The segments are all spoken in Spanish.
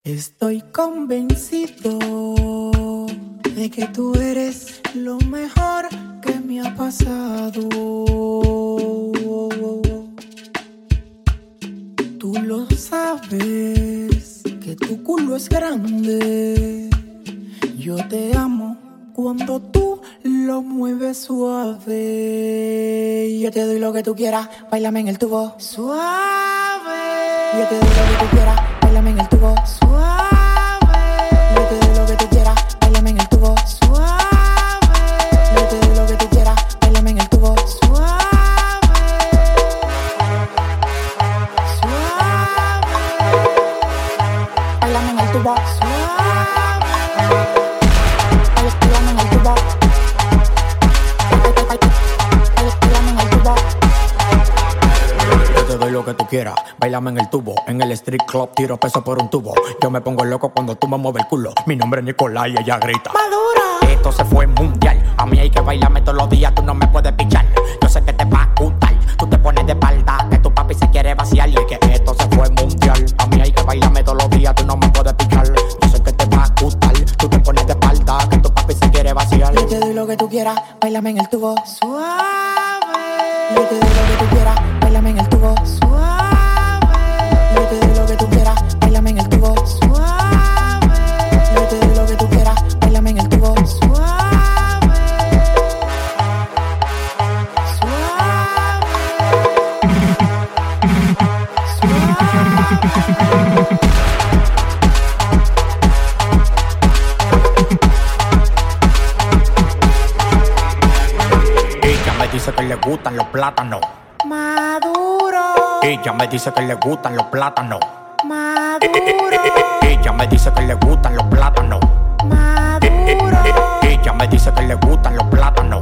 Estoy convencido de que tú eres lo mejor que me ha pasado. Tú lo sabes, que tu culo es grande. Yo te amo cuando tú lo mueves suave. Yo te doy lo que tú quieras, báilame en el tubo suave. Yo te doy lo que tú quieras, báilame en el tubo suave. Yo te doy lo que tú quieras, báilame en el tubo suave. Yo te doy lo que tú quieras, báilame en el tubo suave. Suave. Báilame en el tubo suave. Báilame en el tubo. Báilame en el tubo. Yo te doy lo que tú quieras, báilame en el tubo. En el street club tiro peso por un tubo. Yo me pongo loco cuando tú me mueves el culo. Mi nombre es Nicolás y ella grita Madura. Esto se fue mundial. A mí hay que bailarme todos los días, tú no me puedes pichar. Yo sé que te va a gustar. Tú te pones de espalda, que tu papi se quiere vaciar. Y es que esto se fue mundial. A mí hay que bailarme todos los días, tú no me puedes pichar. Yo sé que te va a gustar. Tú te pones de espalda, que tu papi se quiere vaciar. Yo te doy lo que tú quieras, báilame en el tubo suave. Yo te doy lo que tú quieras, báilame en el tubo suave. Yo te doy lo que tú quieras, báilame en el tubo suave. Yo te doy lo que tú quieras, báilame en el tubo suave. Suave. Ella me dice que le gustan los plátanos. Maduro. Ella me dice que le gustan los plátanos. Maduro. Ella me dice que le gustan los plátanos. Maduro. Ella me dice que le gustan los plátanos.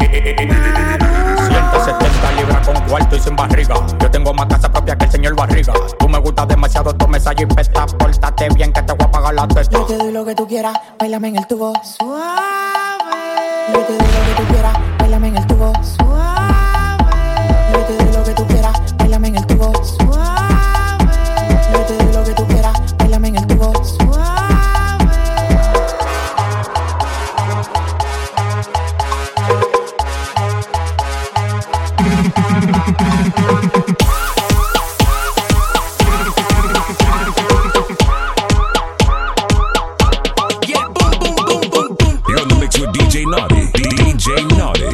170 libras con cuarto y sin barriga. Yo tengo más casa propia que el señor Barriga. Tú me gustas demasiado, tú me sales y pesta. Pórtate bien que te voy a pagar la testa. Yo te doy lo que tú quieras, báilame en el tubo suave. Yo te doy lo que tú quieras, báilame en el tubo suave. Yo te doy lo que tú quieras, báilame en el tubo suave. Yo te doy lo que tú quieras, báilame en el tubo suave. You're in the mix with DJ Naughty. DJ Naughty.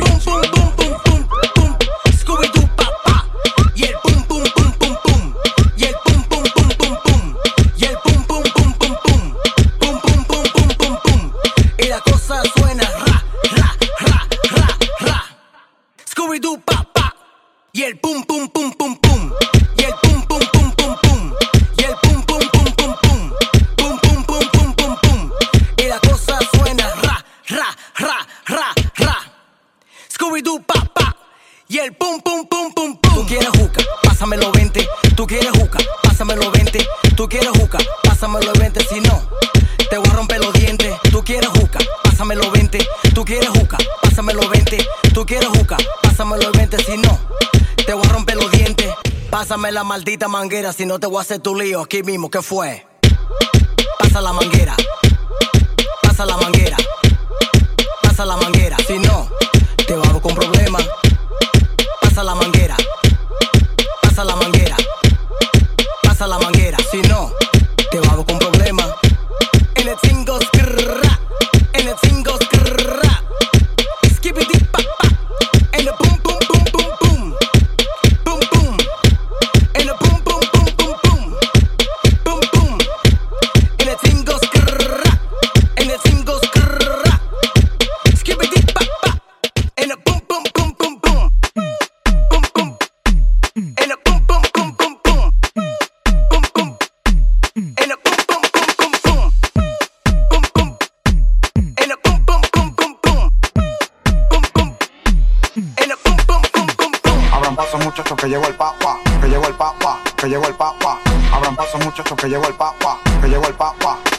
Scooby-Doo papá. Y el pum pum pum pum pum. Y el pum pum pum pum pum. Y el pum pum pum pum pum. Pum pum pum pum pum pum. Y la cosa suena ra ra ra ra ra. Scooby-Doo papá. Y el pum pum pum pum pum. Y el pum pum pum pum pum. Y el pum pum pum pum pum. Pum pum pum pum pum pum. Y la cosa suena ra ra ra ra ra. Scooby-Doo papá. Y el pum pum pum pum pum. Tú quieres juca, pásamelo 20. Tú quieres juca, pásamelo 20. Tú quieres juca, pásamelo 20. Si no, te voy a romper los dientes. Tú quieres juca, pásamelo 20. Tú quieres juca, pásamelo 20. Tú quieres juca, pásamelo 20. Si no, te voy a romper los dientes. Pásame la maldita manguera, si no te voy a hacer tu lío aquí mismo. ¿Qué fue? Pasa la manguera. Pasa la manguera. Pasa la manguera. Si no, te vamos con problemas. Pasa la manguera. Pasa la manguera. Pasa la manguera. Si no, te vamos con problemas. En el single skrrra. En el single skrrra. Skippity papá. En el pum pum pum pum pum. Pum pum. En el pum pum pum pum pum. Pum pum. En el single skrrra. En el single skrrra. Skippity papá. En el pum pum pum pum pum. Pum pum. En el pum pum pum pum pum. Pum pum. En el pum pum pum pum pum. Pum pum. En el pum pum pum pum pum. Pum pum. En el pum pum pum pum pum. Abran paso muchachos que llegó el papa, que llegó el papa, que llegó el papa. Abran paso muchachos que llegó el papa, que llegó el papa. Hasta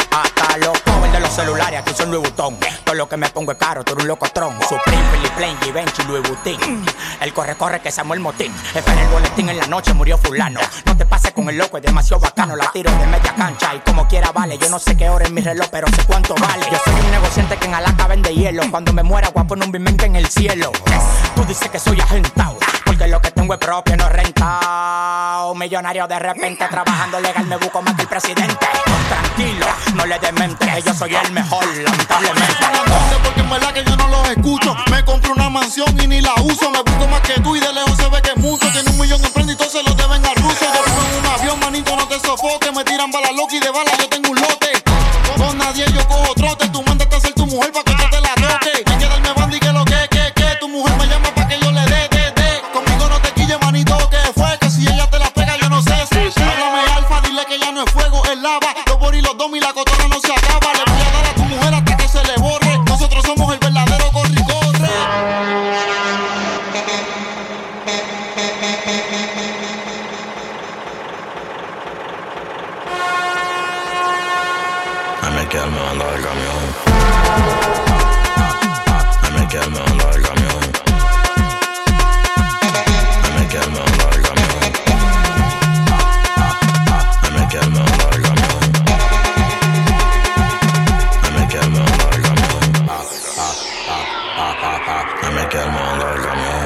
Los covers de los celulares aquí son Louis Vuitton. Todo lo que me pongo es caro, tú eres un locotrón. Supreme, Philip Plain, Givenchy, Louis Vuitton. El corre que se armó el motín. Espera el boletín en la noche, murió fulano. No te pases con el loco, es demasiado bacano. La tiro de media cancha y como quiera vale. Yo no sé qué hora es mi reloj, pero sé cuánto vale. Yo soy un negociante que en Alaska vende hielo. Cuando me muera voy a poner un bimente en el cielo. Tú dices que soy agentado, porque lo que tengo es propio, no rentado. Millonario de repente, trabajando legal me busco más que el presidente. Tranquilo, no le demente, que yo soy el mejor, lamentablemente. Porque en verdad que yo no los escucho. Me compro una mansión y ni la uso. Me busco más que tú y de lejos se ve que es mucho. Tiene 1 millón en prenda y todos se lo deben al ruso. Yo vivo en un avión, manito, no te sofoques. Me tiran balas locas y de balas yo tengo un lote. Con nadie yo cojo trote. Tú mandaste a ser tu mujer pa' que yo te la toque. Hay que darme banda y que lo que. Tu mujer me llama pa' que yo le dé. Conmigo no te quille, manito, que fue. Que si ella te la pega yo no sé. Háblame alfa, dile que ya no es fuego, es lava. Los boris, los domi, la cotorra no se acaba. Le voy a dar a tu mujer hasta que se le borre. Nosotros somos el verdadero corre-corre. Me quedé al mando del camión. Me quedé al mando del camión. Me quedé al mando del camión. Me quedé al mando del camión. Me quedé al mando del camión. Me quedé al mando del camión.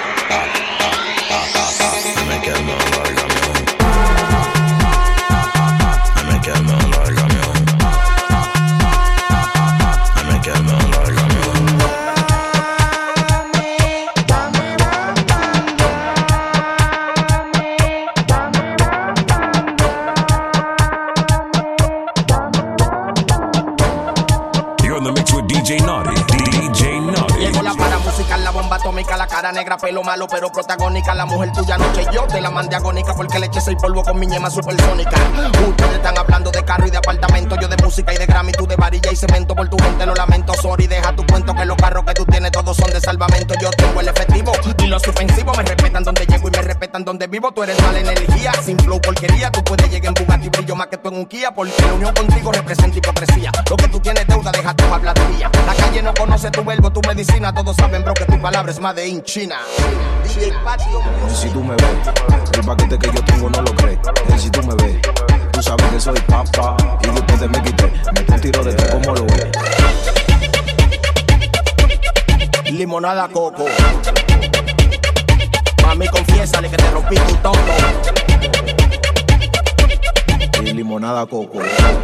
Me quedé al mando del camión. Me quedé al mando del camión. DJ Naughty, DJ Naughty. Llegó la para musical, la bomba atómica, la cara negra, pelo malo pero protagónica. La mujer tuya noche yo te la mandé agónica porque le eché 6 polvo con mi ñema supersónica. Ustedes están hablando de carro y de apartamento, yo de música y de Grammy, tú de varilla y cemento. Por tu gente lo lamento, sorry, deja tu cuento que los carros que tú tienes todos son de salvamento. Yo tengo el efectivo y los ofensivos me respetan donde llego y me respetan donde vivo. Tú eres mala energía, sin flow porquería. Tú puedes llegar en Bugatti, brillo más que tú en un Kia, porque la unión contigo representa hipocresía. Lo que tú tienes deuda, deja tu habladuría. La calle no conoce tu verbo, tu medicina. Todos saben, bro, que tu palabra es made in China. DJ Patio. Si tú me ves, el paquete que yo tengo no lo crees. Si tú me ves, tú sabes que soy papá. Y después de me quité, me tiro de ti como lo ves. Limonada coco. Mami, confiésale que te rompí tu todo. Y limonada coco.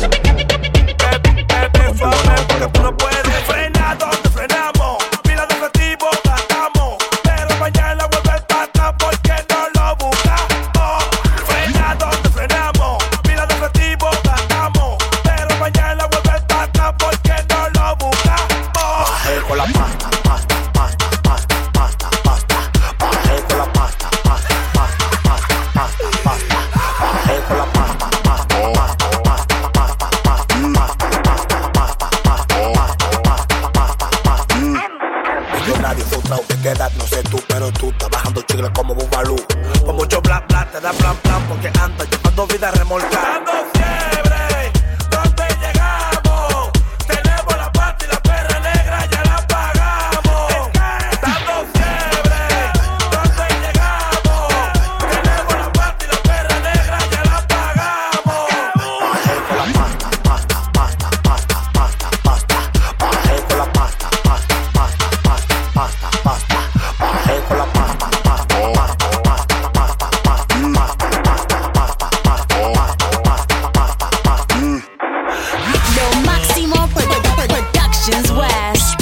Porque tú no puedes frenar donde frenamos. Pila de objetivo gastamos, pero mañana vuelve el pata porque no lo buscamos. Frenar donde frenamos. Pila de objetivo gastamos, pero mañana vuelve el pata porque no lo buscamos. Bajé con la pasta, pasta, pasta, pasta, pasta, pasta. Bajé con la pasta, pasta, pasta, pasta, pasta, pasta. Bajé con la pasta, pasta, pasta, pasta, pasta, pasta. Yo nadie frustrado de qué edad, no sé tú, pero tú estás bajando chicle como Bubalú. Con mucho bla bla te da plan plan porque anda llevando vida remolcando fiebre. ¿Dónde llegamos? Tenemos la pata y la perra negra ya la pagamos. Dando fiebre. ¿Dónde llegamos? Tenemos la pata y la perra negra ya la pagamos. Bajé con la pasta, pasta, pasta, pasta, pasta, pasta. Bajé con la pasta, pasta, pasta, pasta, pasta, pasta. Bajé con la pasta, pasta, pasta, pasta, pasta, pasta, pasta. Lo Máximo Productions West.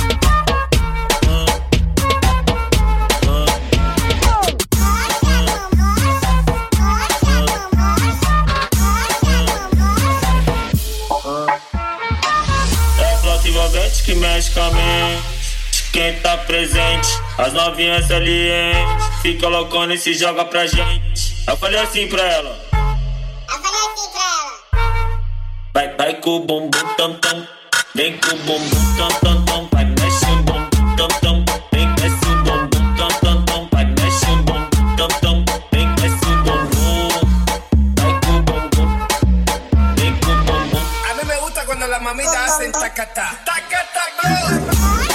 Explosivamente que mexe com a mente. Quem tá presente, as novinhas salientes. Fica loucona e se joga pra gente. Eu falei assim pra ela. Vai com o bumbum tam tam. Vem com o bumbum tam tam tam. Vai mexe o bumbum tam tam. Vem mexe o bumbum tam tam tam. Vai mexe o bumbum tam tam. Vem mexe o bumbum. Vai com o bumbum. Vem com o bumbum. A mí me gusta cuando las mamitas hacen tacata. Tacata,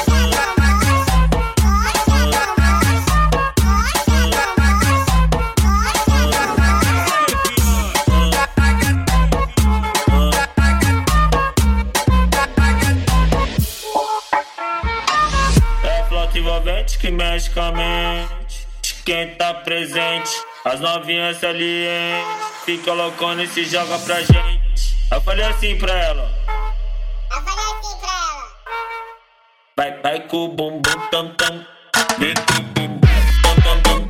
envolvente que mexe com a mente. Quem tá presente, as novinhas salientes. Fica loucona e se joga pra gente. Eu falei assim pra ela. Vai com o bumbum tam tam. Vem com o bumbum tam tam tam.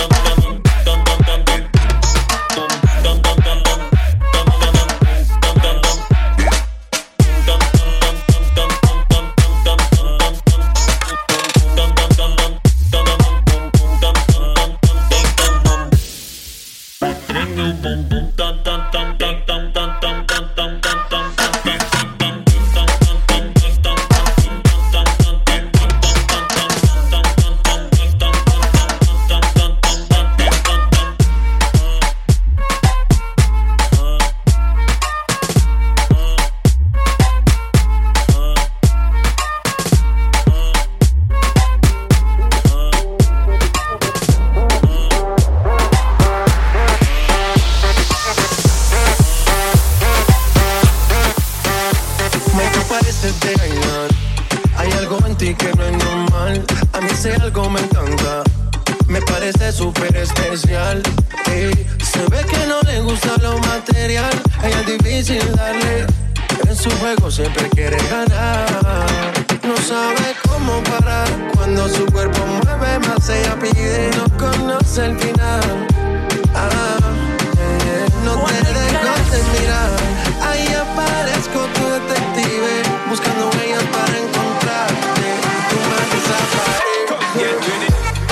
Siempre quiere ganar, no sabe cómo parar. Cuando su cuerpo mueve más, ella pide y no conoce el final. No te dejes de mirar. Ahí aparezco tu detective, buscando huellas para encontrarte. Tú me desapareces.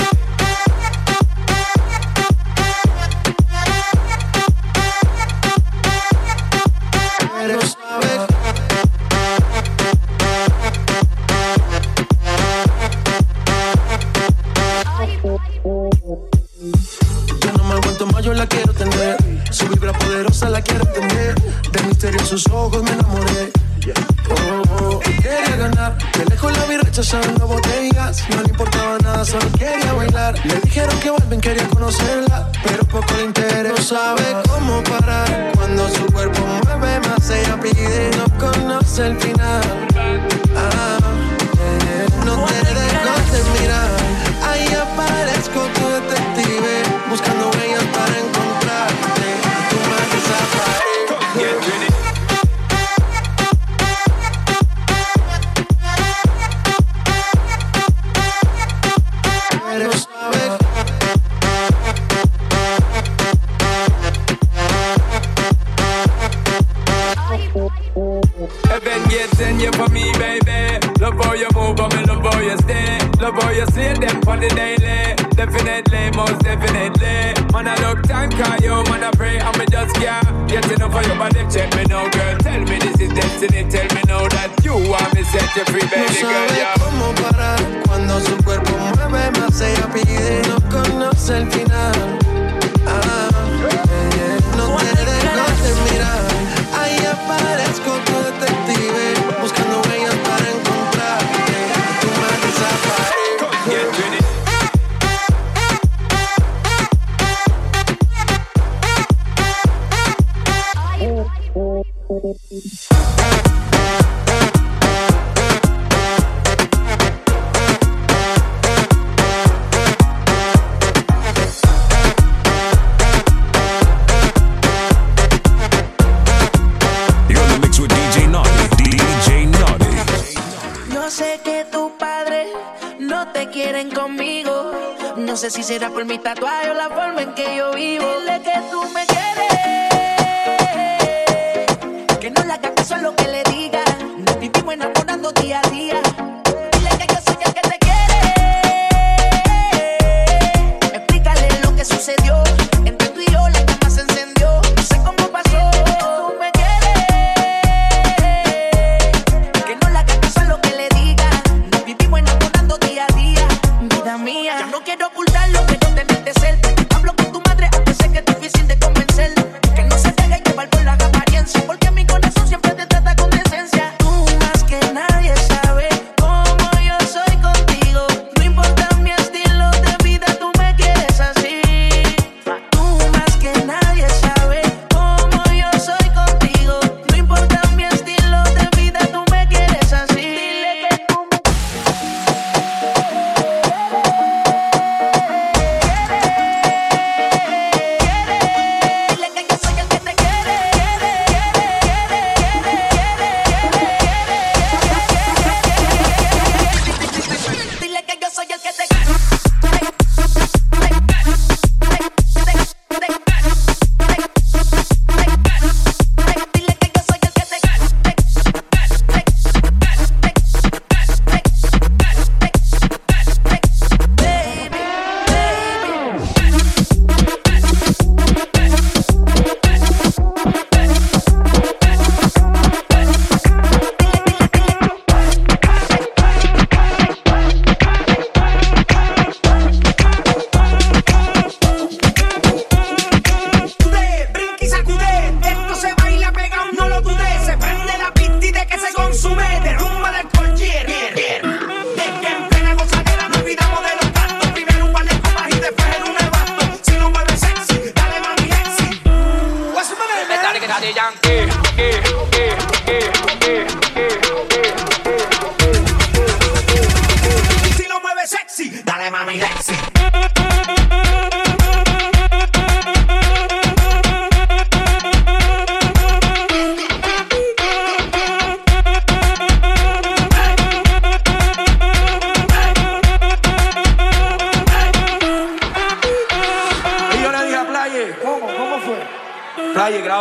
Pero sabes. Yo no me aguanto más, yo la quiero tener. Su vibra poderosa la quiero entender. Del misterio en sus ojos me enamoré. Quería ganar, de lejos la vi rechazando botellas. No le importaba nada, solo quería bailar. Le dijeron que vuelven, quería conocerla, pero poco le interesa. No sabe cómo parar. Cuando su cuerpo mueve más, ella pide y no conoce el final. No te dejes de mirar. Ahí aparezco tu detective, buscando huellas para encontrarte. Tú me desapareces. Pero sabes. Heaven gets in you for me, baby. Love how you move, but me love how you stay. Love how you see them for the daily. Definitely, most definitely. Man, I look time, call you, man, I pray, and me just can't get enough for your body. Check me now, girl. Tell me this is destiny. Tell me now that you want me set you free, baby girl. No sabe cómo parar. Cuando su cuerpo mueve más, ella pide y no conoce el final. No te dejes de mirar. Ahí aparezco tu detective, buscando huellas para encontrarte. Tú me desapareces. Get ready. Conmigo, no sé si será por mi tatuaje o la forma en que yo vivo. Dile que tú me quieres, que no le hagas caso a lo que le diga. Nos vivimos enamorando día a día. Dile que yo soy el que te quiere. Explícale lo que sucedió. Entre tú y yo la llama se encendió. No sé cómo pasó. Tú me quieres, que no le hagas caso a lo que le diga. Nos vivimos enamorando día a día. Vida mía, yo no quiero ocultarlo, quiero tenerte cerca. Hablo con tu madre, aunque sé que es difícil de convencer. Que no se deje llevar por las apariencias, porque mi corazón siempre te trata con decencia.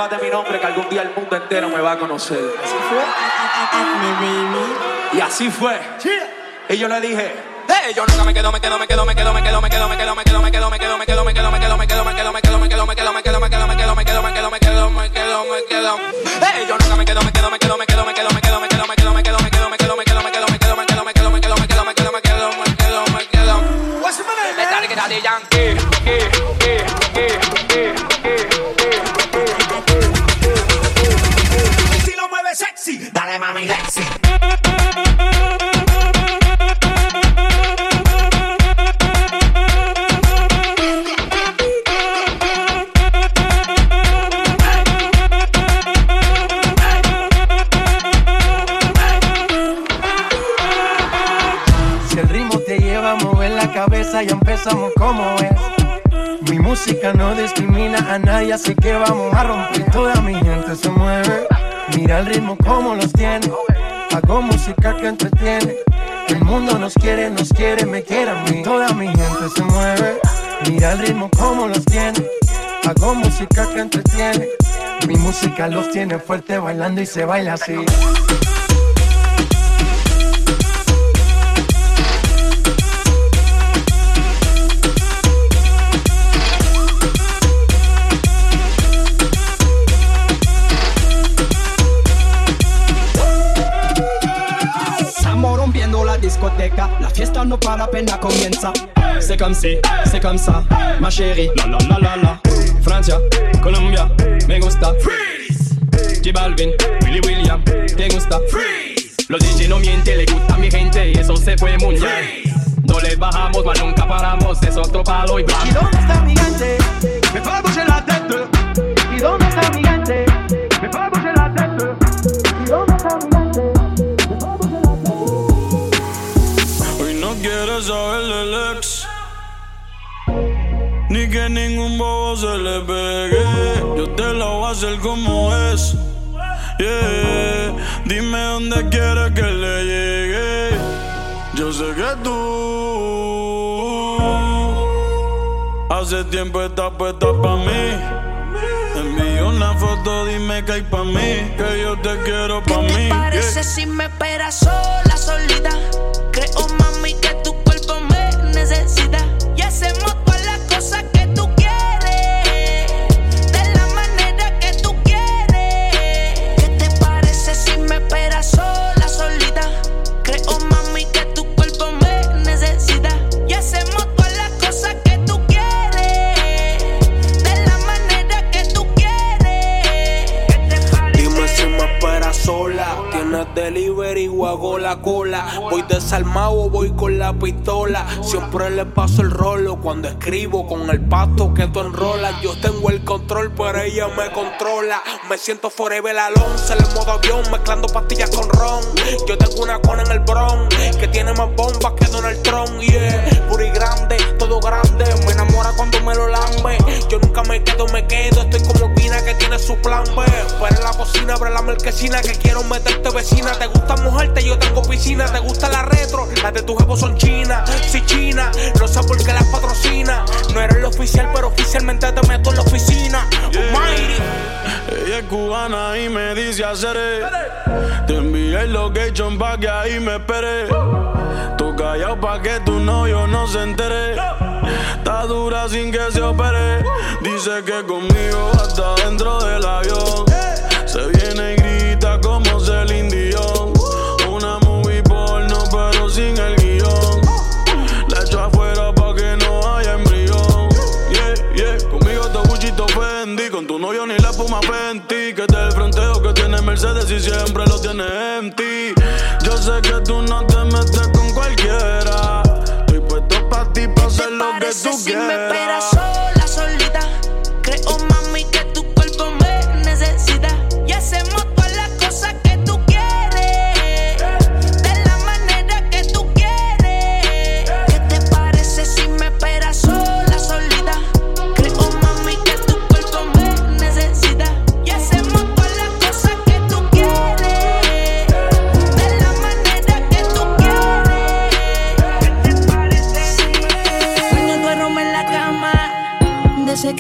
llévate mi nombre que algún día el mundo entero me va a conocer. Así fue. Y así fue. Y yo le dije, yo nunca me quedo. Si lo mueves sexy, dale mami Lexi. Ya empezamos como es. Mi música no discrimina a nadie, así que vamos a romper. Toda mi gente se mueve. Mira el ritmo como los tiene. Hago música que entretiene. El mundo nos quiere, me quiere a mí. Toda mi gente se mueve. Mira el ritmo como los tiene. Hago música que entretiene. Mi música los tiene fuerte bailando y se baila así. Discoteca, la fiesta no para, apenas comienza. C'est comme ça, ma chérie. La la la la la. Francia, Colombia, me gusta. Freeze. J Balvin, Willy William, te gusta. Freeze. Los DJ no mienten, le gusta a mi gente y eso se fue mundial. Freeze. No le bajamos, mas nunca paramos, es otro palo y blanco. ¿Y dónde está mi gente? Me fue a bouger la tête. ¿Y dónde está mi gente? Me fue a bouger la tête. ¿Y dónde está mi gente? Quieres saber del ex, ni que ningún bobo se le pegue. Yo te la voy a hacer como es. Yeah. Dime dónde quieres que le llegue. Yo sé que tú hace tiempo estás puesta pa' mí. Envío una foto, dime que hay pa' mí, que yo te quiero pa' mí. ¿Qué te parece si me esperas sola, solita? Creo, mami, que tu cuerpo me necesita. Y hacemos todas las cosas que tú quieres, de la manera que tú quieres. ¿Qué te parece si me esperas sola, solita? Creo, mami, que tu cuerpo me necesita. Y hacemos todas las cosas que tú quieres, de la manera que tú quieres. Dime si me esperas sola. Tienes delivery o hago la cola. Voy desarmado, voy con la pistola. Siempre le paso el rolo cuando escribo con el pasto que tú enrolas. Yo tengo el control, pero ella me controla. Me siento forever Alonso en el modo avión, mezclando pastillas con ron. Yo tengo una cona en el bron que tiene más bombas que Donald Trump. Yeah, puri grande, todo grande. Me enamora cuando me lo lambe. Yo nunca me quedo. Estoy como Pina que tiene su plan B. Pero en la cocina abre la marquesina que quiero meterte vecina. Te gusta mojarte, yo tengo piscina. Te gusta la retro, las de tu jevo son chinas. Si china, no sé por qué las patrocina. No eres el oficial, pero oficialmente te meto en la oficina. Almighty. Ella es cubana y me dice hacer. Te envié el location pa' que ahí me espere. Tú callado pa' que tu novio no se entere. Está dura sin que se opere. Dice que conmigo hasta dentro del avión. Se viene y grita como Celine Dion. Una movie porno pero sin el guión. La echo afuera pa' que no haya embrión. Yeah, yeah, conmigo te buchito Fendi. Con tu novio ni la espuma Fenty. Que te el fronteo que tiene Mercedes y siempre lo tiene empty. Yo sé que tú no te metes con cualquiera. Estoy puesto pa' ti pa' hacer lo que tú si quieras. Me esperas sola, solita. Creo, mami, que tu cuerpo me necesita. Y hacemos todas las cosas que tú quieres, de la manera que tú quieres. ¿Qué te parece si me esperas sola, solita? Creo, mami, que tu cuerpo me necesita. Y hacemos todas las cosas que tú quieres, de la manera que tú quieres. ¿Qué te parece si cuando duermo en la cama?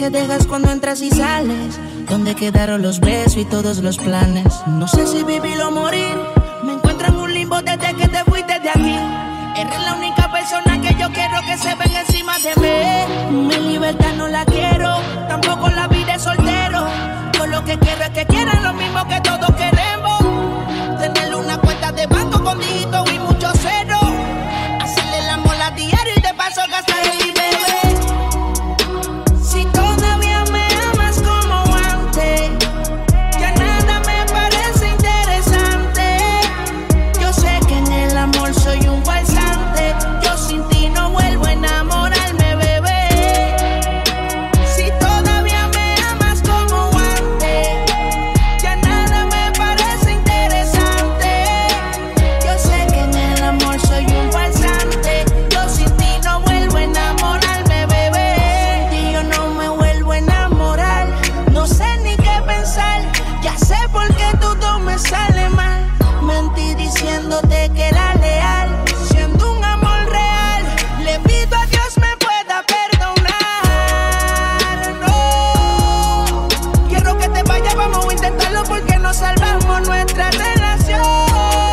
que dejas cuando entras y sales. ¿Dónde quedaron los besos y todos los planes? No sé si vivir o morir. Me encuentro en un limbo desde que te fuiste de aquí. Eres la única persona que yo quiero que se venga encima de mí. Mi libertad no la quiero, tampoco la vida de soltero. Yo lo que quiero es que quieran lo mismo que todos queremos. Tener una cuenta de banco con dígitos y muchos ceros. Hacerle el amor a diario y de paso gastar el bebé. Si todavía me amas como antes, ya nada me parece interesante. Yo sé que en el amor soy un falsante. Yo sin ti no vuelvo a enamorarme, bebé. Si todavía me amas como antes, ya nada me parece interesante. Yo sé que en el amor soy un falsante. Yo sin ti no vuelvo a enamorarme, bebé. Y yo no me vuelvo a enamorar. No sé ni qué pensar. Ya sé por qué todo me sale mal. Mentí diciéndote que era leal, siendo un amor real. Le pido a Dios me pueda perdonar. No quiero que te vayas, vamos a intentarlo porque no salvamos nuestra relación.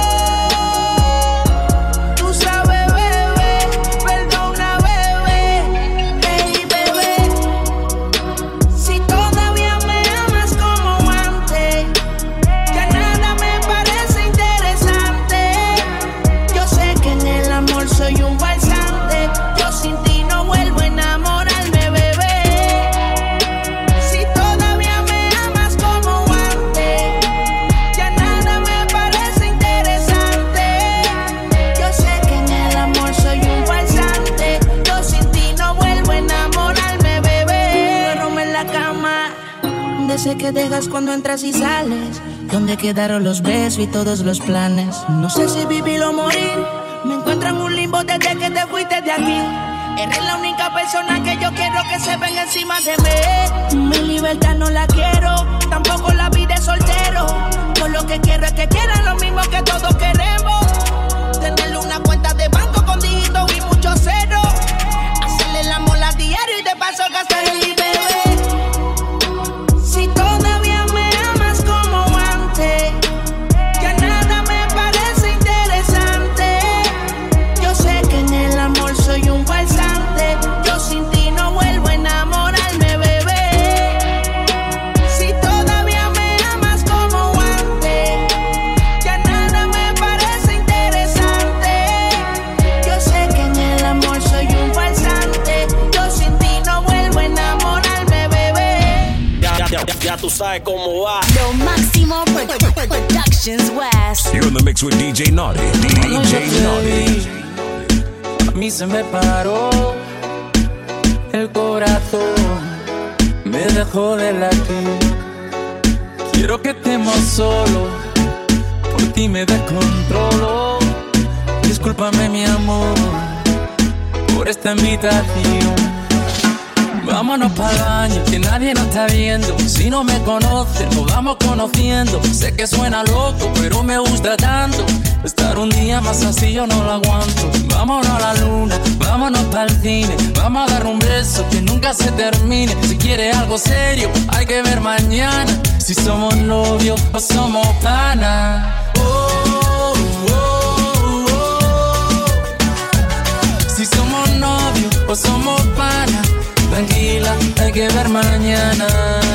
Tú sabes, bebé, perdona, bebé. Hey, bebé, si todavía me amas como antes, ya nada me parece interesante. Yo sé que en el amor soy un falsante. Yo sin ti no vuelvo a enamorarme, bebé. Si todavía me amas como antes, ya nada me parece interesante. Yo sé que en el amor soy un falsante. Yo sin ti no vuelvo a enamorarme, bebé. Duerme en la cama de ese que dejas cuando entras y sales. ¿Dónde quedaron los besos y todos los planes? No sé si vivir o morir. Me encuentro en un limbo desde que te fuiste de aquí. Eres la única persona que yo quiero que se venga encima de mí. Mi libertad no la quiero, tampoco la vida de soltero. Yo lo que quiero es que quieran lo mismo que todos queremos. Tener una cuenta de banco con dígitos y muchos ceros. Hacerle el amor a diario y de paso gastar el bebé. Si todavía me amas como antes, ya nada me parece interesante. Yo sé que en el amor soy un falsante. Yo sin ti no vuelvo a enamorarme, bebé. Si todavía me amas como antes, ya nada me parece interesante. Yo sé que en el amor soy un falsante. Yo sin ti no vuelvo a enamorarme, bebé. Ya tú sabes cómo va. Lo Máximo Productions West. You're in the mix with DJ Naughty. DJ Naughty. A mí se me paró el corazón, me dejó de latir. Quiero que estemos solos, por ti me descontrolo. Discúlpame mi amor por esta invitación. Vámonos para el baño, que nadie nos está viendo. Si no me conocen, nos vamos conociendo. Sé que suena loco, pero me gusta tanto. Estar un día más así yo no lo aguanto. Vámonos a la luna, vámonos para el cine. Vamos a dar un beso que nunca se termine. Si quieres algo serio, hay que ver mañana. Si somos novios o somos panas. Oh, oh, oh. Si somos novios o somos panas. Tranquila, hay que ver mañana.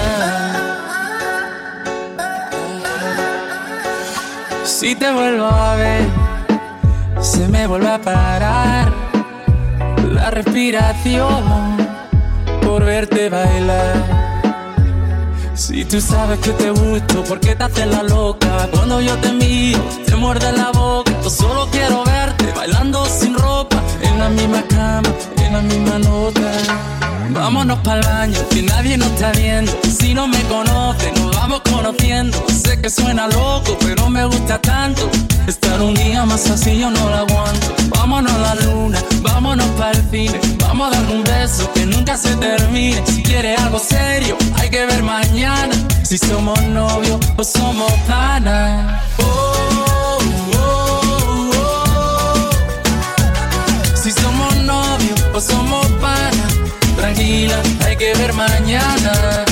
Si te vuelvo a ver, se me vuelve a parar la respiración por verte bailar. Si tú sabes que te gusto, ¿por qué te haces la loca? Cuando yo te miro, te muerde la boca. Yo solo quiero verte bailando sin ropa, en la misma cama, en la misma nota. Vámonos pa'l baño, que nadie nos está viendo. Si no me conoce, nos vamos conociendo. Sé que suena loco, pero me gusta tanto. Estar un día más así yo no lo aguanto. Vámonos a la luna, vámonos pa'l cine. Vamos a dar un beso que nunca se termine. Si quieres algo serio, hay que ver mañana. Si somos novios o somos panas. Oh, oh, oh. Si somos novios o somos panas. Tranquila, hay que ver mañana.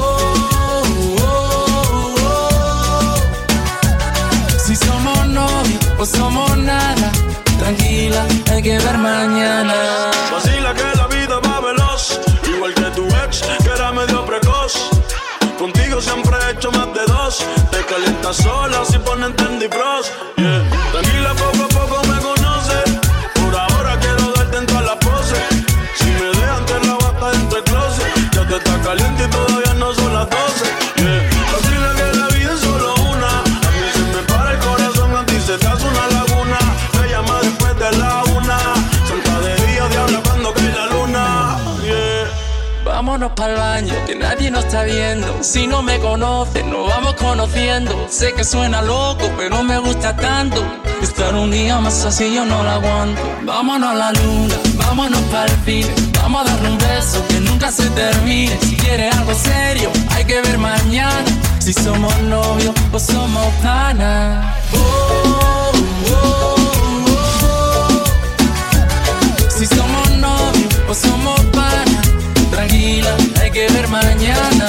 Si somos novios o somos nada, tranquila, hay que ver mañana. Vacila que la vida va veloz, igual que tu ex, que era medio precoz. Contigo siempre he hecho más de dos. Te calientas sola si ponen Tendy Bros. Yeah. Tranquila, poco a poco me conoces. Por ahora quiero darte en todas las poses. Si me dejan te la bata dentro del closet. Ya te está caliente y todavía no son las 12. Yeah. Vacila que la vida es solo una. A mí se me para el corazón, a ti se te hace una laguna. Me llama después de la 1. Santa de día, diabla cuando cae la luna. Yeah. Vámonos pa'l baño, que nadie nos está viendo. Si no me conoces, nos vamos conociendo. Sé que suena loco, pero me gusta tanto. Estar un día más así yo no lo aguanto. Vámonos a la luna, vámonos pa'l cine. Vamos a darle un beso que nunca se termine. Si quieres algo serio, hay que ver mañana. Si somos novios o somos panas. Si somos novios o somos panas, tranquila, hay que ver mañana.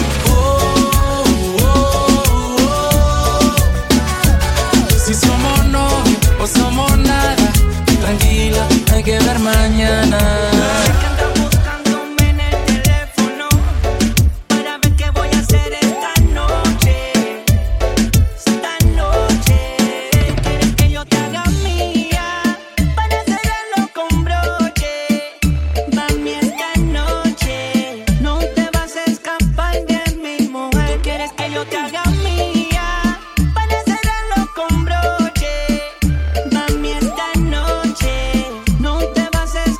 Si somos novios o somos nada, tranquila, hay que ver mañana. Esta noche no te vas a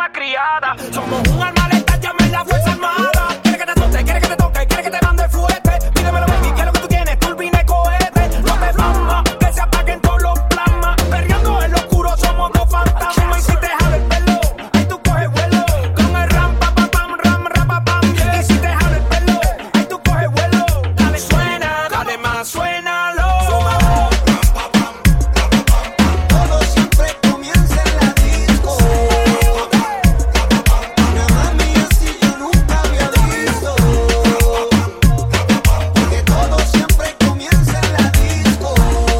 una criada. Somos un arma letal, llame la fuerza armada. Quiere que te azote, quiere que te toque, quiere que te mande fuerte. Pídemelo, baby, que es lo que tú tienes, turbine cohete. No te flama, que se apaguen todos los plasmas. Perreando en lo oscuro, somos dos fantasmas. Y si te jala el pelo, ahí tú coges vuelo. Con el ram, pa, pa, pam, ram, pa, pam, yeah. Y si te jala el pelo, ahí tú coges vuelo. Dale, suena, dale más, suénalo. Todo siempre comienza en la disco. Una mami así yo nunca había visto. Porque todo siempre comienza en la disco.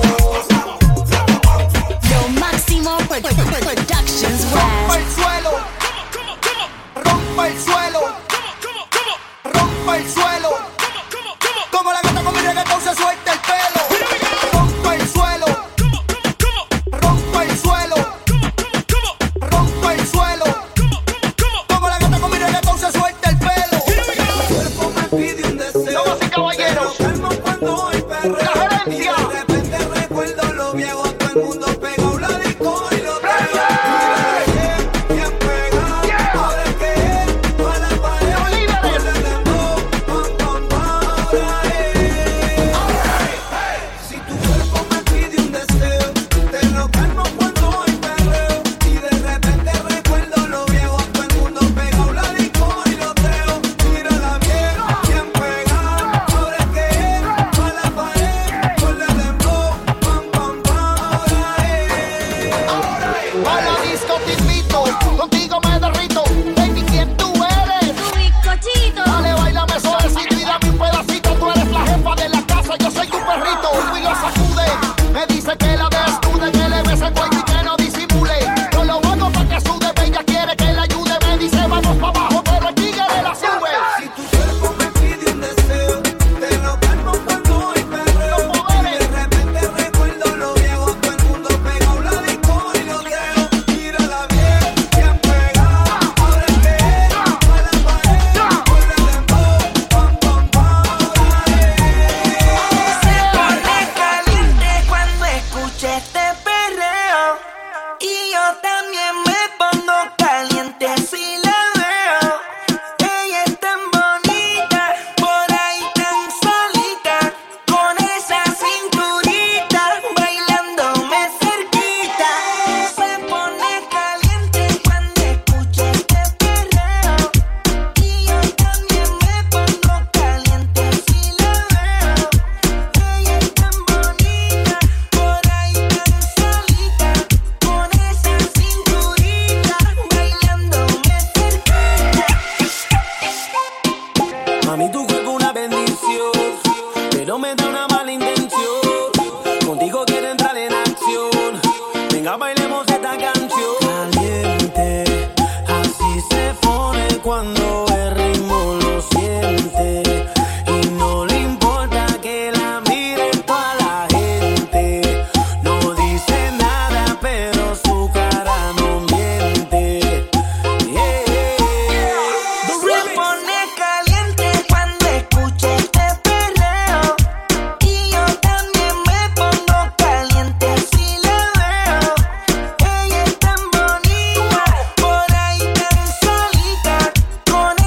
Lo máximo Productions Rompa el West. suelo, rompa el suelo, rompa el suelo. Como la gata con mi reggaetón se suelta el pelo. Rompa el suelo, rompa el suelo, rompa el suelo. Como la gata con mi reggaetón se suelta el pelo. Tu cuerpo me pide un deseo. Damas y caballeros, Calmo cuando hoy perreo. la gerencia. Y de repente recuerdo lo viejo, todo el mundo pegado la disco y lo traigo. Bien pegado, ahora es que es, toda la pared. Los líderes. Con el dembow, pam, pam, pam, ahora es. Si tu cuerpo me pide un deseo, te lo calmo cuando hoy perreo. Y de repente recuerdo lo viejo, todo el mundo pegado la disco y lo traigo. Mírala bien pegado, ahora es que es, toda la pared. Con el dembow, pam, pam, pam, ahora es. A la disco te invito, contigo me derrito. Baby, ¿quién tú eres? Tu bizcochito. Dale, bailame suavecito y dame un pedacito. Tú eres la jefa de la casa, yo soy tu perrito. Y lo sacude, me dice que la desnude, que le bese el cuello y que no disimule. Yo lo hago pa' que sude, ella quiere que la ayude. Me dice vamos pa' abajo, pero el tigre la sube. Si tu cuerpo me pide un deseo, te lo calmo cuando hoy perreo. Y de repente recuerdo lo viejo, todo el mundo pegado la disco y lo traigo. Mírala bien pegado, ahora es que es, toda la pared. Con el dembow, pam, pam, pam, ahora es. Se pone caliente cuando escucha este perreo. Y yo también me pongo caliente si la veo. Ella es tan bonita, por ahí tan solita, con esa cinturita, bailándome cerquita. Se pone caliente cuando escucha este perreo. Y yo también me pongo caliente si la veo. Ella es tan bonita, por ahí tan solita, con esa cinturita, bailándome cerquita. Mami, tu cuerpo una bendición, pero me da una mala intención. Contigo quiero entrar en acción. Venga, bailemos esta canción. Caliente, así se pone cuando el ritmo lo siente. Y no le importa que la mire toda la gente. No dice nada, pero su cara no miente. Se pone caliente cuando escucha este perreo. Y yo también me pongo caliente si la veo. Ella es tan bonita, por ahí tan solita, con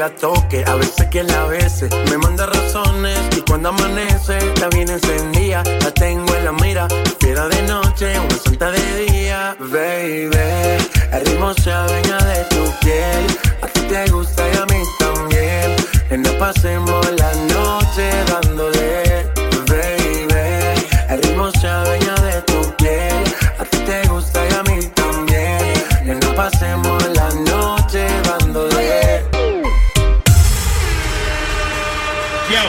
la toque, a veces que la bese. Me manda razones y cuando amanece está bien encendida. La tengo en la mira, fiera de noche, una santa de día. Baby, el ritmo se adueña de tu piel. A ti te gusta y a mí también. En la pasemos la noche dándole. Baby, el ritmo se adueña de tu piel. A ti te gusta y a mí también. En la pasemos la noche dándole. Yo,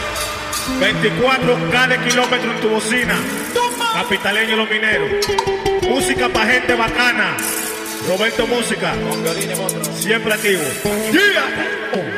24 cada kilómetro en tu bocina. Capitaleño los mineros. Música pa' gente bacana. Roberto Música. Siempre activo. Yeah.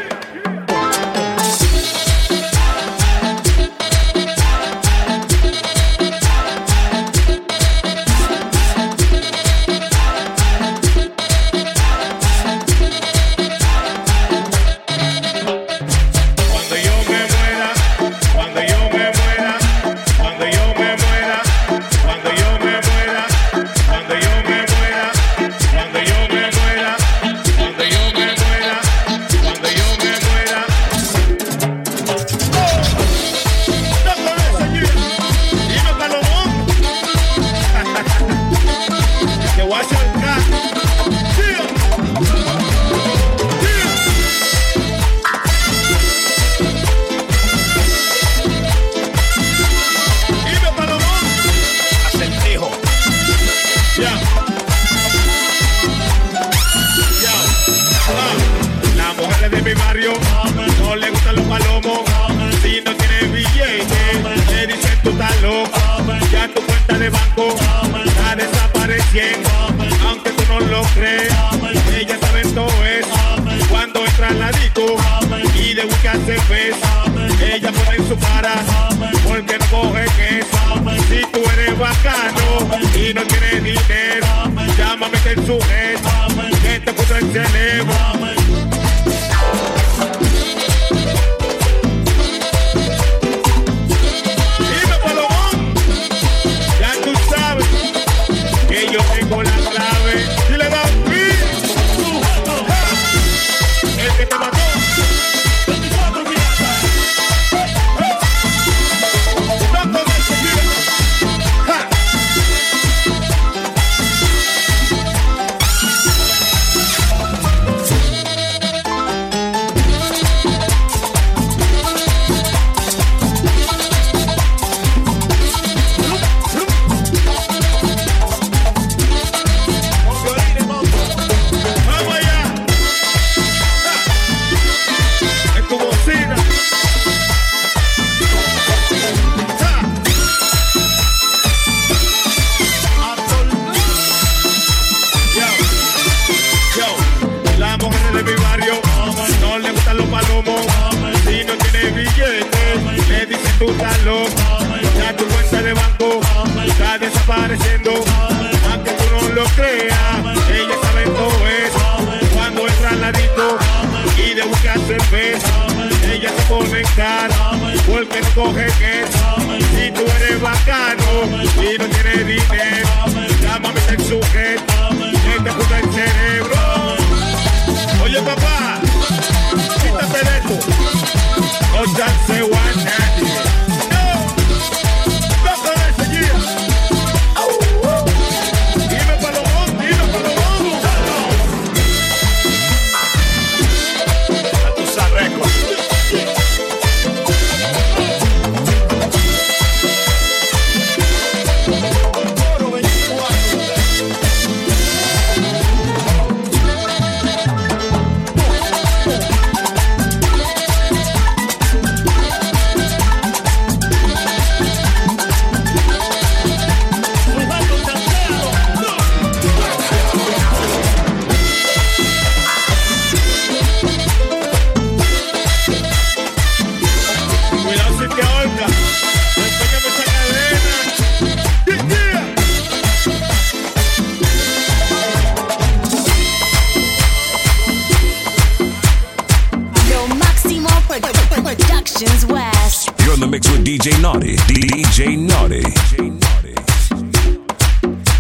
Productions West. You're in the mix with DJ Naughty. DJ Naughty.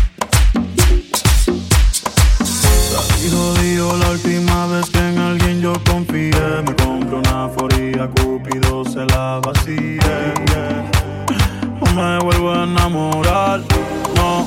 Dijo la última vez que en alguien yo yo confié. Me compré una foría, Cupido se la vacía. No me vuelvo a enamorar, no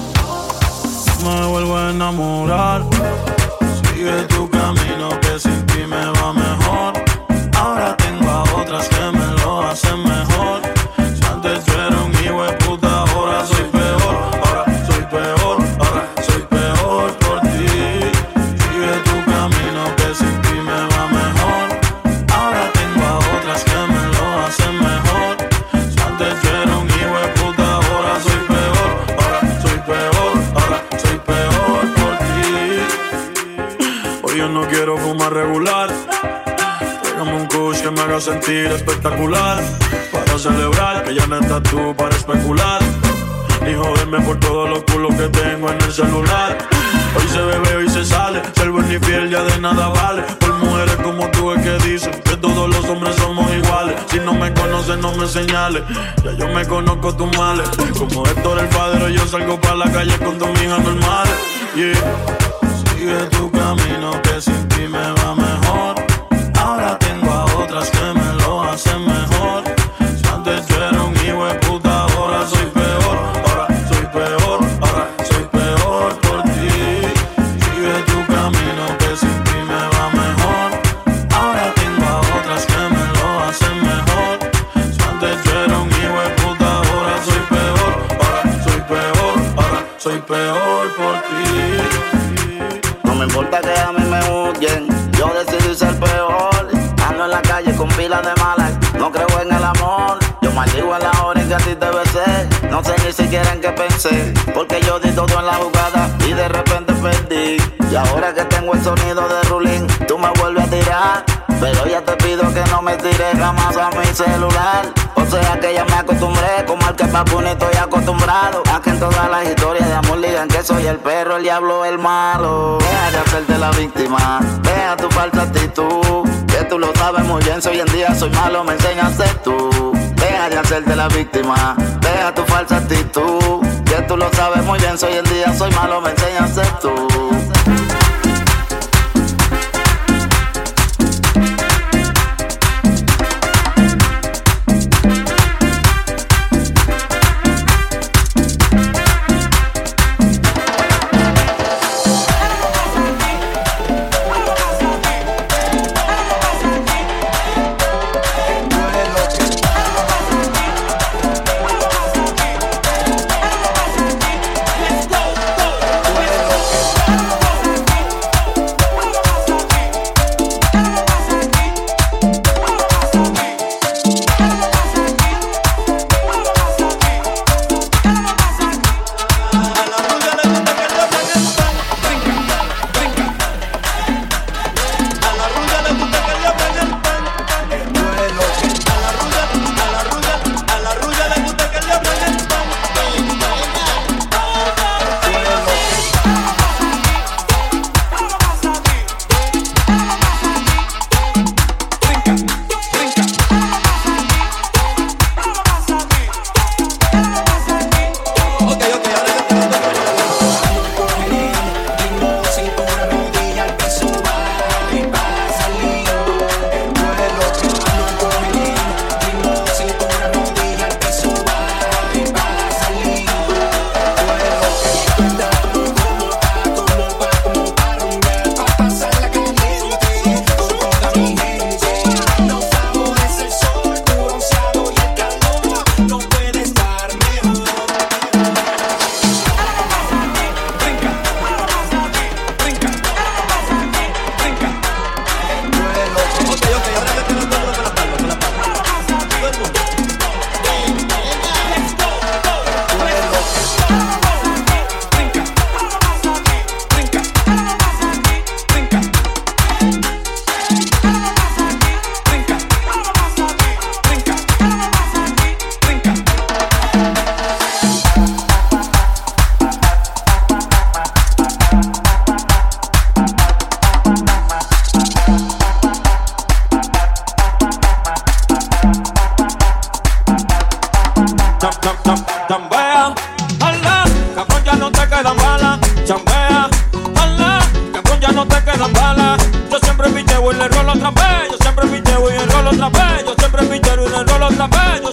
me vuelvo a enamorar. Sigue tu camino que sin ti me va mejor. Ahora tengo a otras que me lo hacen mejor. Si antes yo era un hijo de puta, ahora soy peor. Ahora soy peor, ahora soy peor por ti. Sigue tu camino que sin ti me va mejor. Ahora tengo a otras que me lo hacen mejor. Si antes yo era un hijo de puta, ahora soy peor. Ahora soy peor, ahora soy peor por ti. Hoy yo no quiero fumar regular. Tráigame un kush que me haga sentir espectacular. Para celebrar que ya no estás tú para especular. Ni joderme por todos los culos que tengo en el celular. Hoy se bebe, hoy se sale. Ser buen ni fiel ya de nada vale. Por mujeres como tú es que dicen que todos los hombres somos iguales. Si no me conoces no me señales. Ya yo me conozco tus males. Como Héctor el padre yo salgo para la calle con tus hijas normales. Yeah. Sigue tu camino que sin ti me va mejor. Ahora tengo a otras que me lo hacen mejor. Si antes yo era un hijo de puta, ahora soy peor. Ahora soy peor, ahora soy peor por ti. Sigue tu camino que sin ti me va mejor. Ahora tengo a otras que me lo hacen mejor. Si antes yo era un hijo de puta, ahora soy peor. Ahora soy peor, ahora soy peor por ti. No me importa que a mí me huyen, yo decidí ser peor. Ando en la calle con pilas de malas, no creo en el amor. Yo maldigo a la hora en que a ti te besé. No sé ni siquiera en qué pensé, porque yo di todo en la jugada y de repente perdí. Y ahora que tengo el sonido de Rulín, tú me vuelves a tirar. Pero ya te pido que no me tires jamás a mi celular. O sea que ya me acostumbré, como al que Papuni estoy acostumbrado. A que en todas las historias de amor digan que soy el perro, el diablo, el malo. Deja de hacerte la víctima, deja tu falsa actitud. Que tú lo sabes muy bien, si hoy en día soy malo me enseñas a ser tú. Deja de hacerte la víctima, deja tu falsa actitud. Que tú lo sabes muy bien, si hoy en día soy malo me enseñas a ser tú. Chambea, ala, cabrón ya no te quedan balas. Chambea, ala, cabrón ya no te quedan balas. Yo siempre picheo y le rolo otra vez.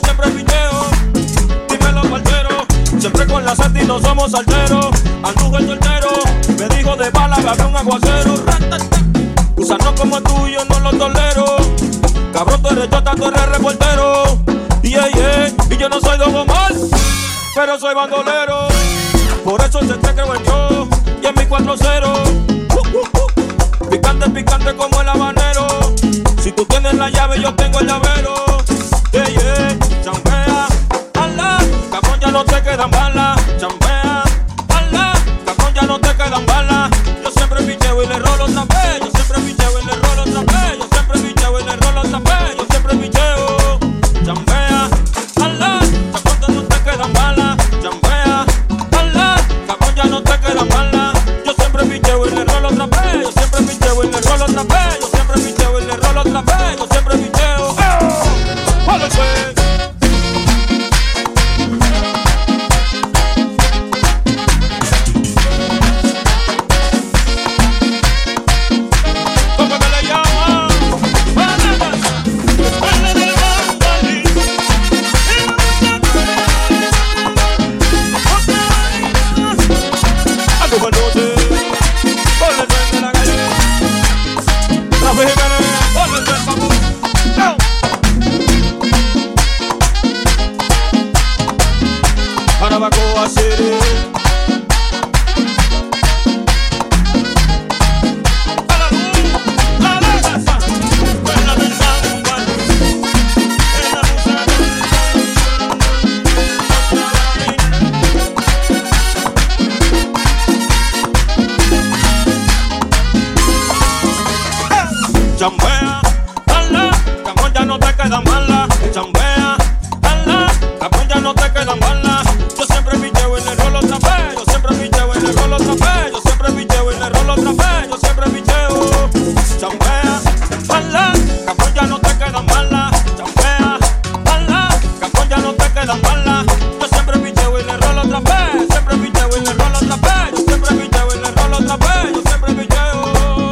siempre picheo. Dímelo, partero. Siempre con la seta y no somos salteros. Anduje soltero, me dijo de bala, me abrió un aguacero. Usarnos como el tuyo no lo tolero. Cabrón, tú eres chota, tú eres reportero. Yeah, yeah. Y yo no soy Don Omar, pero soy bandolero. Por eso se te creo en yo y en mi 4-0. Picante, picante como el habanero. Si tú tienes la llave, yo tengo el llavero. Yeah, yeah. Champea, ala. Cabrón, ya no te quedan balas. Champea, ala. Cabrón, ya no te quedan balas. Yo siempre picheo y le rolo otra vez. Yo siempre picheo y le rolo otra vez. Yo siempre picheo y le rolo otra vez. Yo siempre picheo. Champea, ala. Cabrón, ya no te quedan balas. Champea, ala. Cabrón, ya no te quedan balas. Yo siempre picheo y le rolo otra vez. Yo siempre picheo y le rolo otra vez. Yo siempre picheo y le rolo otra vez. Yo siempre picheo. Arabacoa City. Chambea, ala, cabrón, ya no te quedan balas. Chambea, ala, cabrón, ya no te quedan balas. Yo siempre picheo y le rolo otra vez. Yo siempre picheo y le rolo otra vez. Yo siempre picheo y le rolo otra vez. Yo siempre picheo. Chambea, ala, cabrón, ya no te quedan balas. Chambea, ala, cabrón, ya no te quedan balas. Yo siempre picheo y le rolo otra vez. Siempre picheo y le rolo otra vez. Yo siempre picheo y le rolo otra vez. Yo siempre picheo.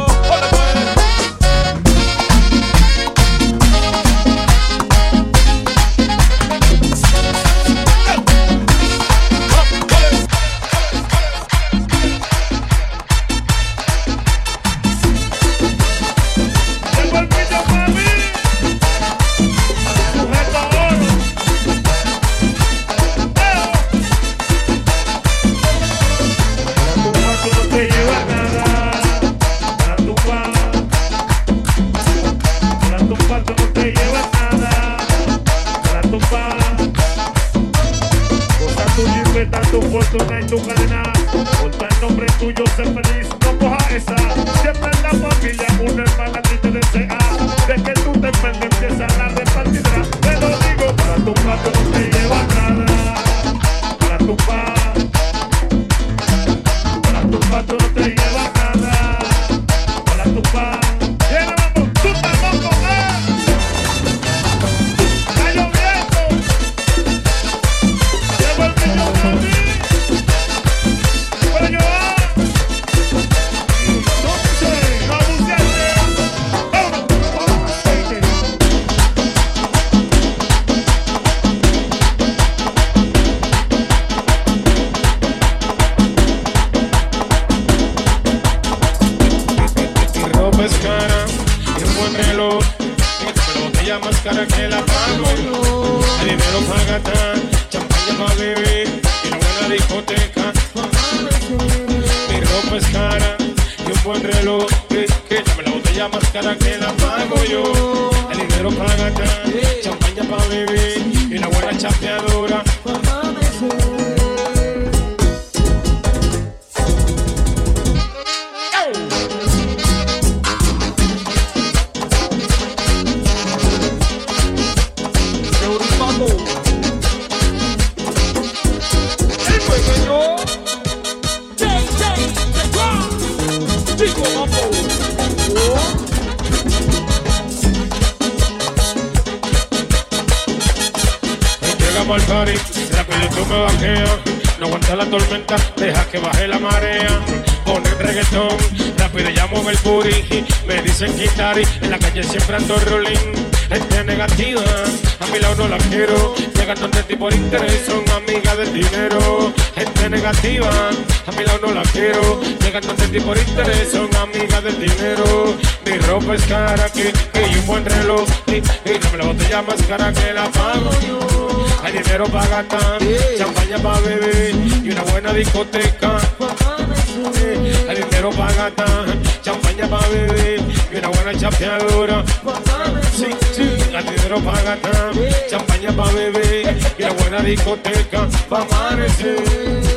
Tu fortuna y tu cadena, ponta el nombre tuyo, sé feliz, no coja esa. Siempre en la familia, una hermana a ti te desea. De que tú te enfermes, empieza la repartidera. Te lo digo, para tu pato no te llevas nada. Para tu pato no te llevas nada. Para tu pa. Viene, vamos, tú estás loco, está lloviendo. Llegó el millón para mí. Más cara que la pago, el dinero para gastar, champaña para beber y una buena discoteca. Mi ropa es cara y un buen reloj, que dame la botella más cara que la pago yo. El dinero para gastar, champaña para beber y una buena chapeadora. Al party, rápido tú me vaqueas. No aguanta la tormenta, deja que baje la marea. ponen reggaetón, rápido llamo el booty. Me dicen Kitari, en la calle siempre ando rolling. Gente negativa, a mi lado no la quiero. Llegan donde ti por interés, son amigas del dinero. Gente negativa, a mi lado no la quiero. Llegan donde ti por interés, son amigas del dinero. Mi ropa es cara que y un buen reloj. Y dame la botella más cara que la pago yo. Hay dinero para gastar, champaña para beber y una buena discoteca. Hay dinero para gastar, champaña para beber y una buena chapeadora. Sí, sí, hay dinero para gastar, champaña para beber y una buena discoteca para amanecer.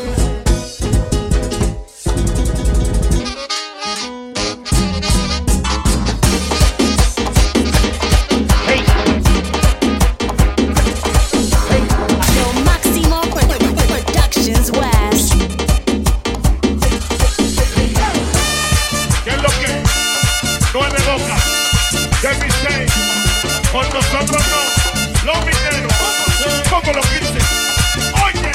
Nosotros no, los mineros, poco los 15. Oye,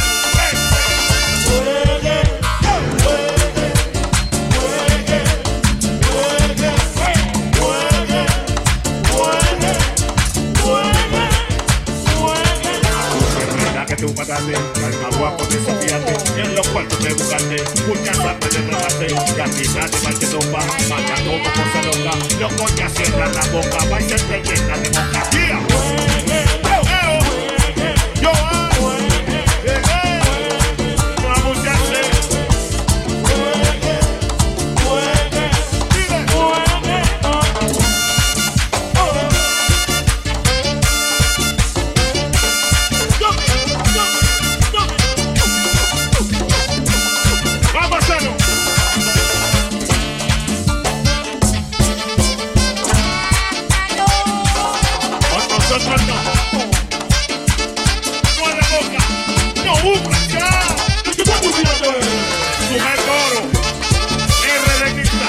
que tú mataste, al más guapo desafiaste, en los cuartos te buscaste, muchas artes de rebate, cantidad de mal que topa, mata todo cosa loca, los coñas cierran la boca, va y se te llena de democracia. Yo vamos a hacer. Nosotros no. No a la boca. No busca ya. Mujer toro. RDista.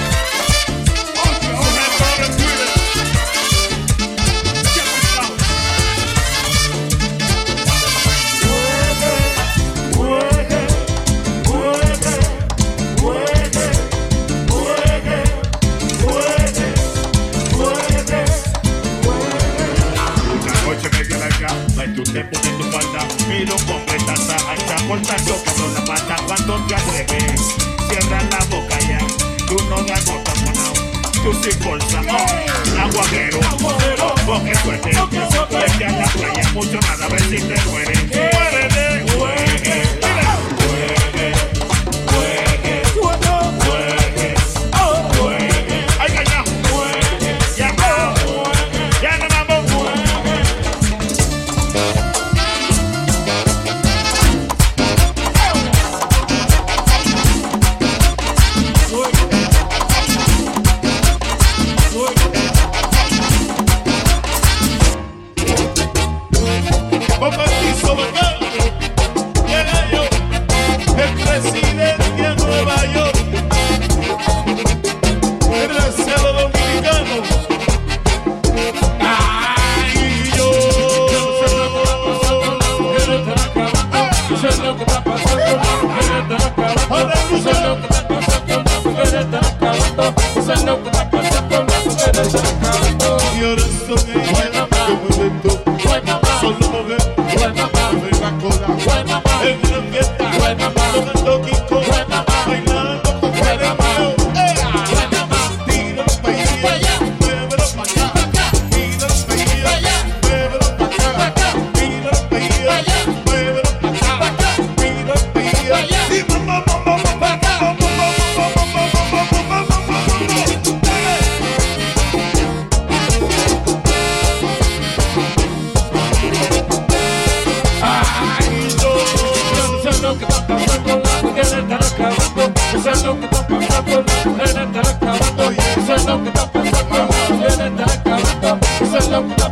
Mujer toro en Twitter. Ya pasado. Tú te pones tu falda, miro con prestaza, alza cortando con la pata cuando te atreves. Cierra la boca ya, tú no das botas ganado, tú sin bolsa, aguajero, porque suerte, vete a la playa, mucho nada, a ver si te mueres. Muérete, ay, calla, ya no vamos. Eso es lo que está pasando, la mujer está acabando, eso es lo que está